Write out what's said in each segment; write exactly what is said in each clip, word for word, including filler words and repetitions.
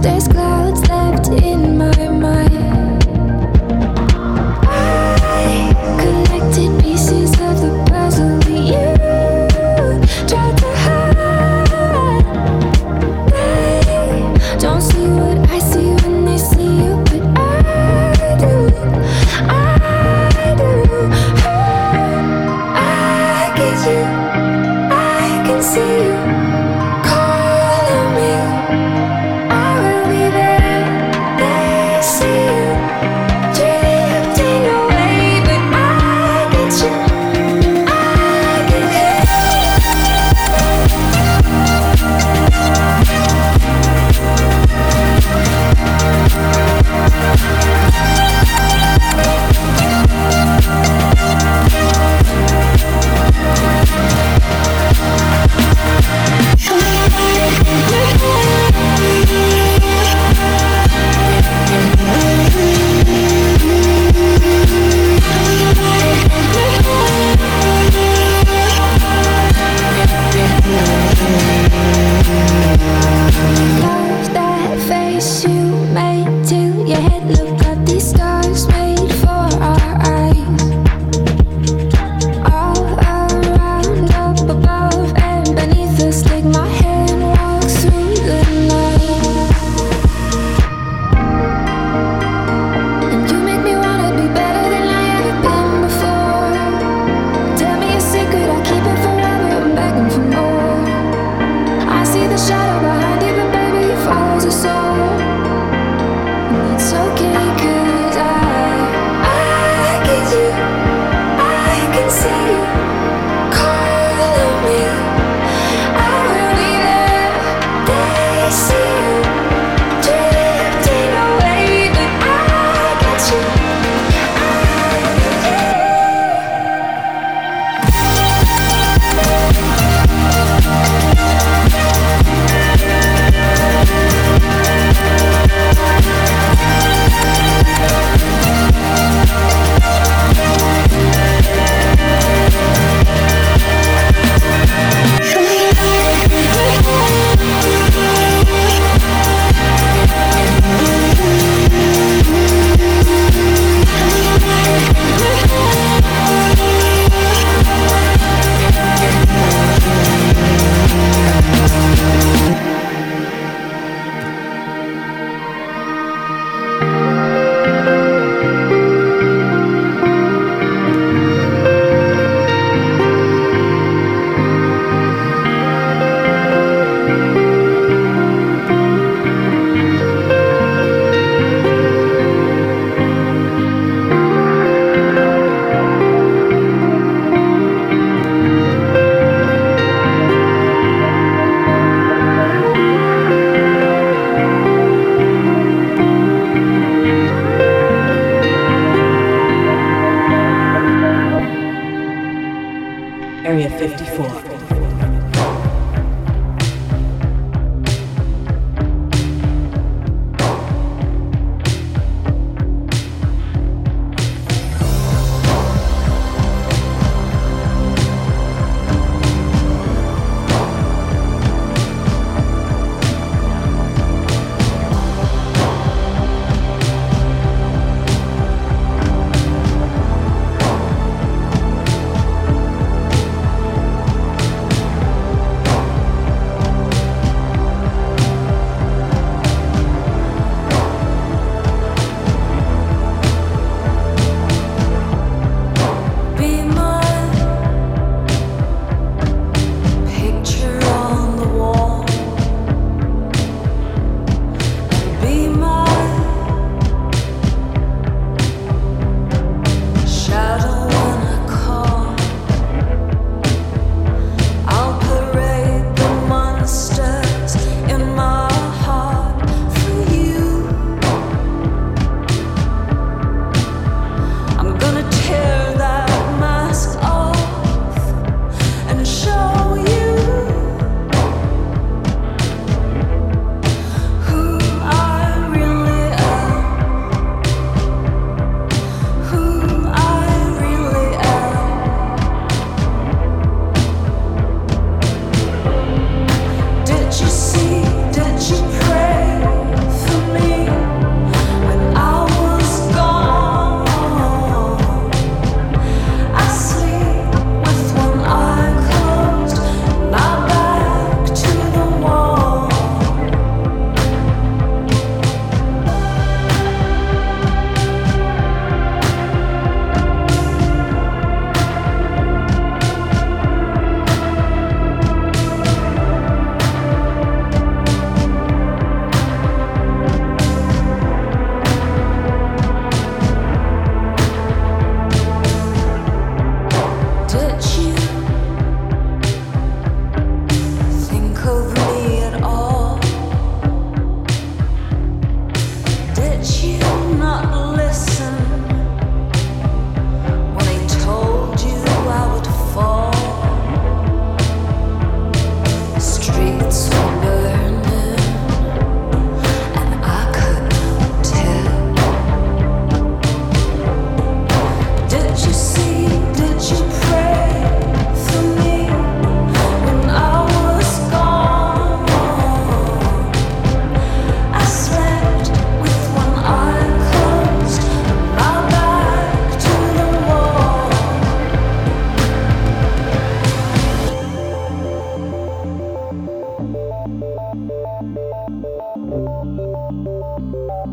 There's clouds left in my mind. I collected pieces of the puzzle that you tried to hide. They don't see what I see when they see you, but I do, I do. I get you, I can see you calling me. I will be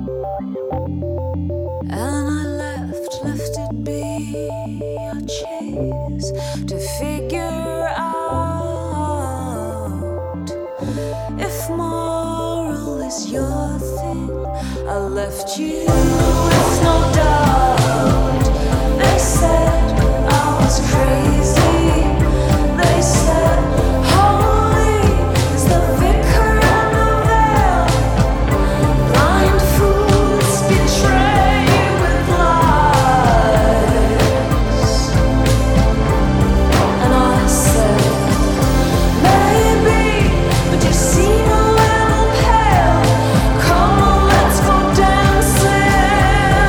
And I left, left it be a chase to figure out if moral is your thing. I left you with no doubt. They said I was crazy. They said holy is the vicar and the veil. Blind fools betray with lies. And I said maybe, but you seem a little pale. Come on, let's go dancing.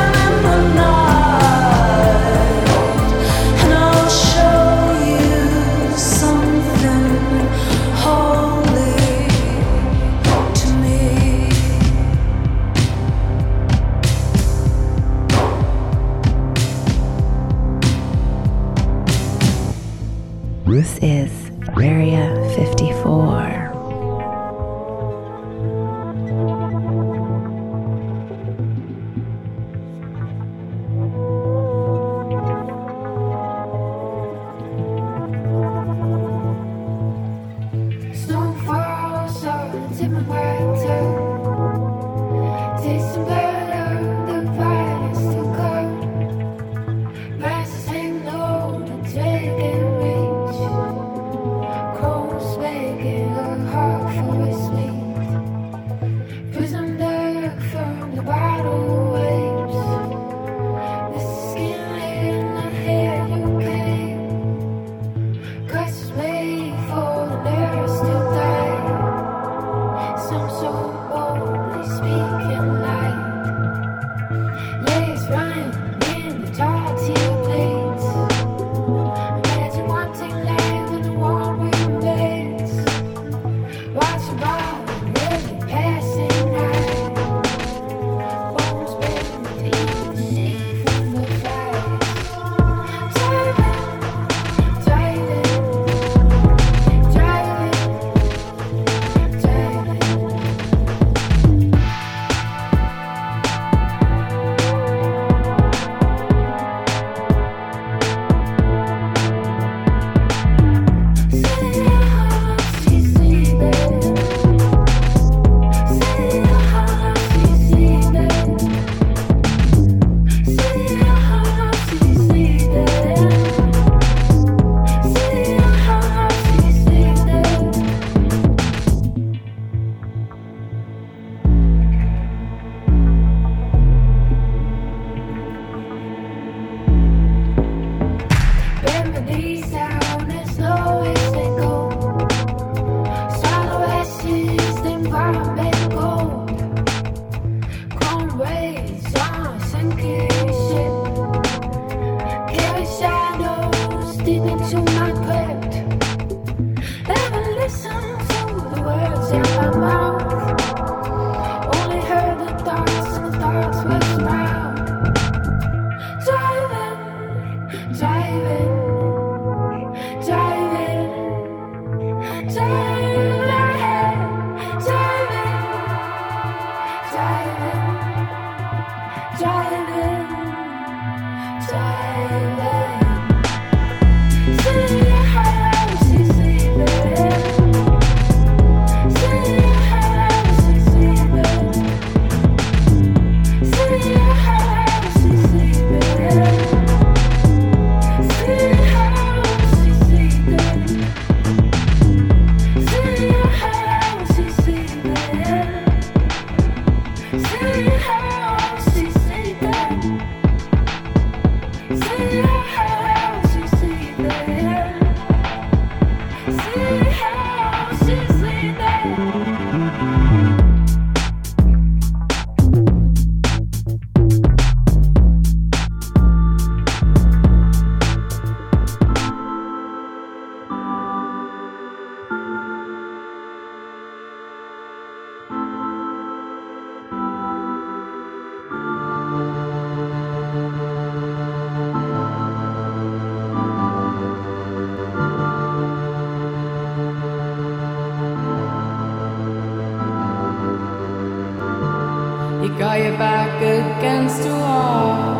You got your back against the wall.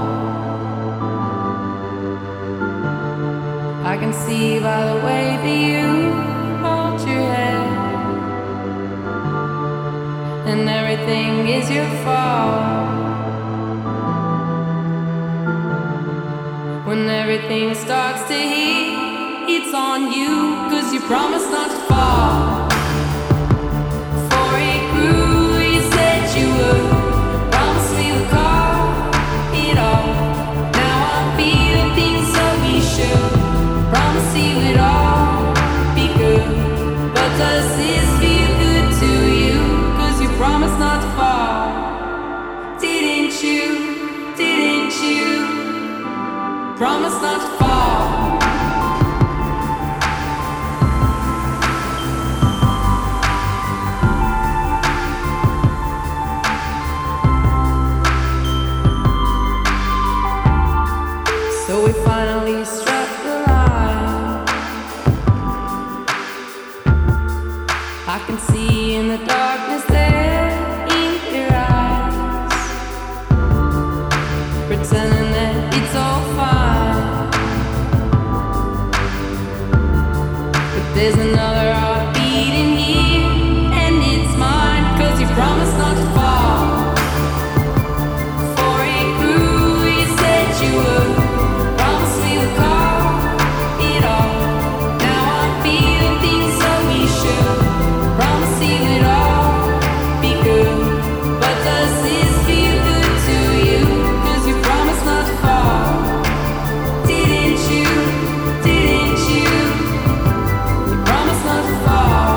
I can see by the way that you hold your head, and everything is your fault. When everything starts to heat, it's on you, 'cause you promised not to fall. For it grew, you said you would. Promise we would call it all. Now I'm feeling things so we should. Promise it would all be good. But does this feel good to you? 'Cause you promised not to fall. Didn't you? Didn't you? Promise not to fall. So we finally struck the line. I can see in the darkness there in your eyes, pretending that it's all fine. But there's another heartbeat in here, and it's mine, 'cause you promised not to fall. For it grew, you said you would. Promise we would call it all. Now I'm feeling things so we should. Promise it would all be good. But does this feel good to you? 'Cause you promised not to fall. Didn't you? Didn't you? You promised not to fall.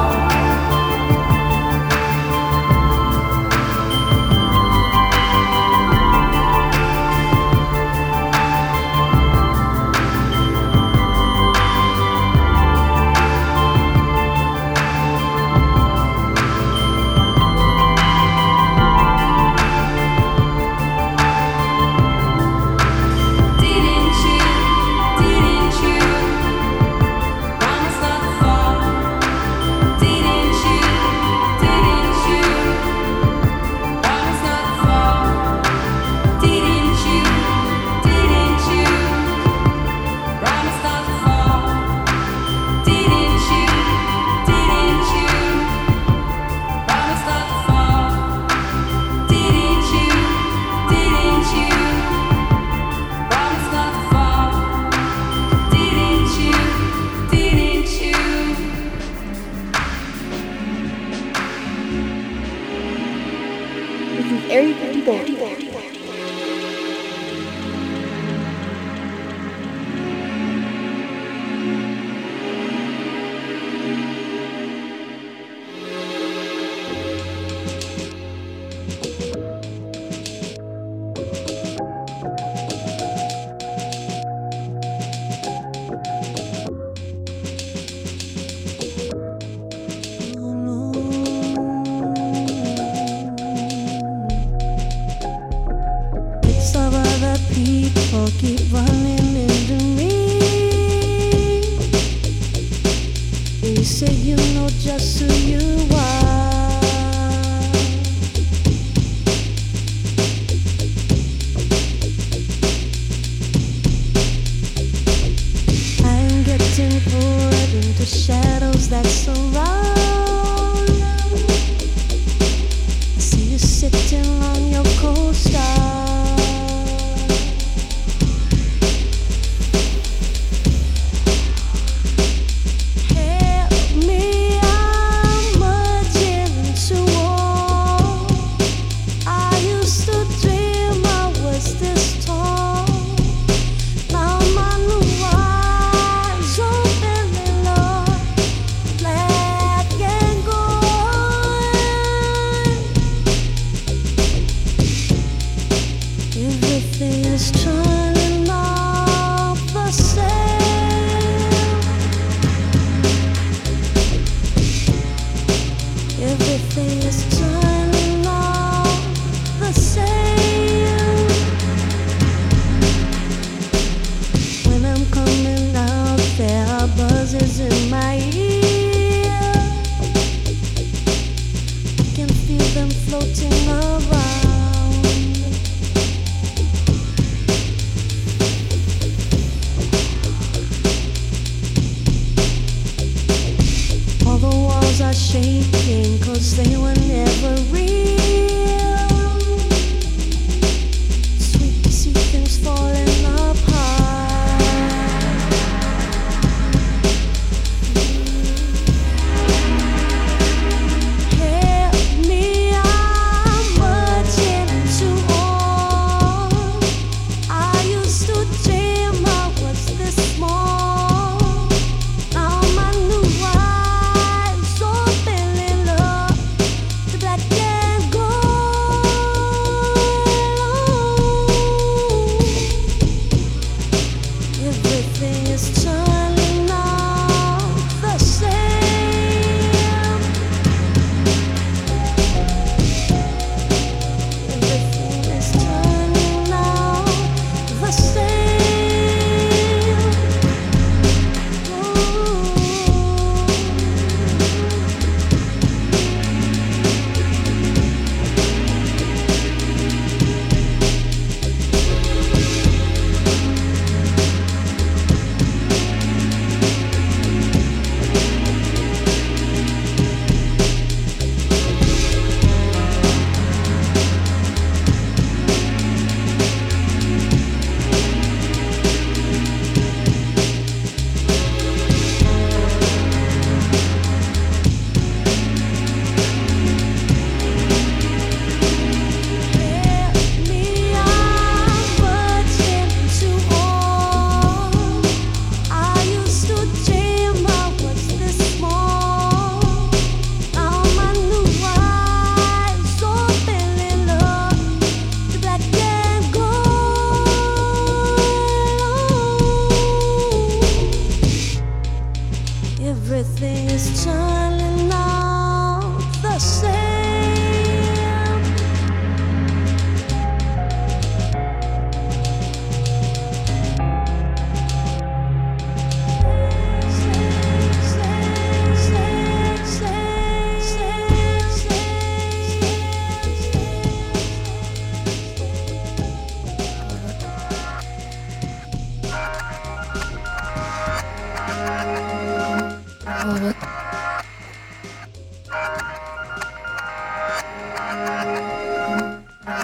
Didn't you? Didn't you? Promise not to fall. Didn't you? Didn't you? Promise not to fall. Didn't you? Didn't you? Promise not to fall. Didn't you? Didn't you? Promise not to fall. Didn't you? Didn't you? Promise not to fall. Didn't you? Didn't you? This is Area fifty-four. Some other people keep running into me. You say you know just who you are. I'm getting pulled into shadows that surround. I see you sitting on your coaster.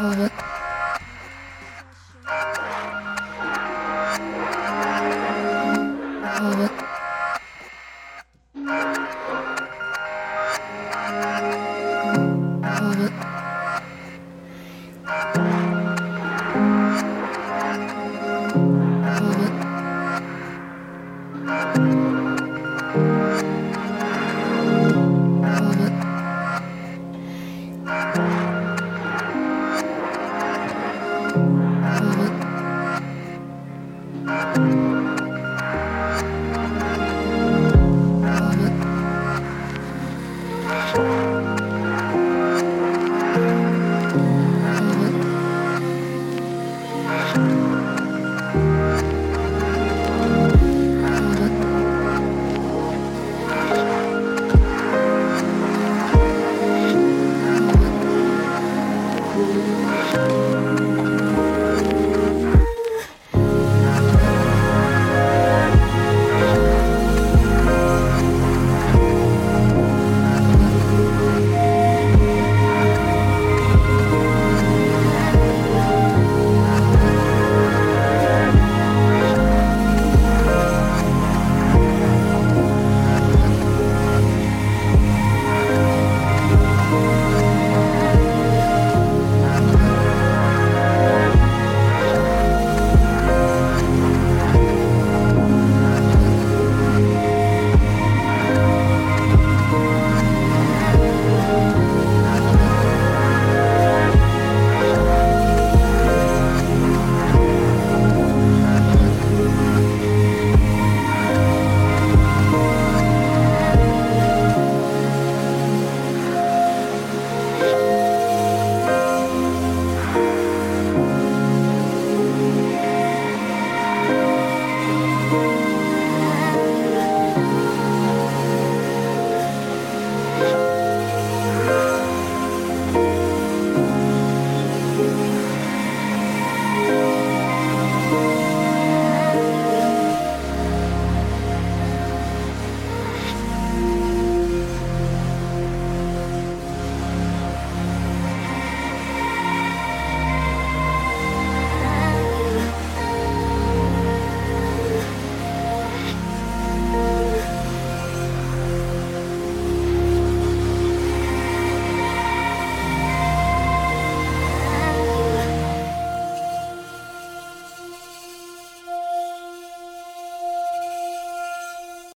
Thank